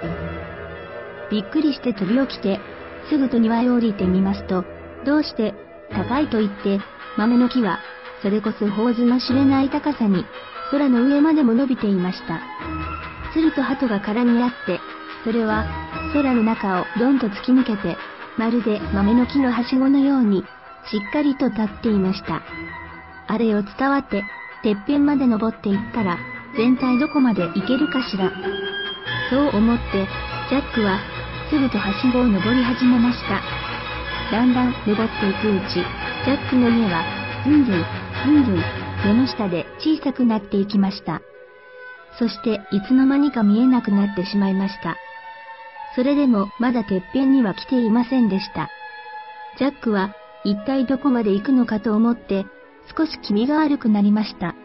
びっくりして飛び起きて、すぐと庭へ降りてみますと、どうして高いと言って豆の木は、それこそ頬図の知れない高さに、空の上までも伸びていました。鶴と鳩が絡み合って、それは空の中をどんと突き抜けて、まるで豆の木のはしごのように、しっかりと立っていました。あれを伝わって、てっぺんまで登っていったら、全体どこまで行けるかしら。そう思って、ジャックは、すぐとはしごを登り始めました。だんだん登っていくうち、ジャックの目は、ずんずん、ずんずん、目の下で小さくなっていきました。そしていつの間にか見えなくなってしまいました。それでもまだてっぺんには来ていませんでした。ジャックは一体どこまで行くのかと思って少し気味が悪くなりました。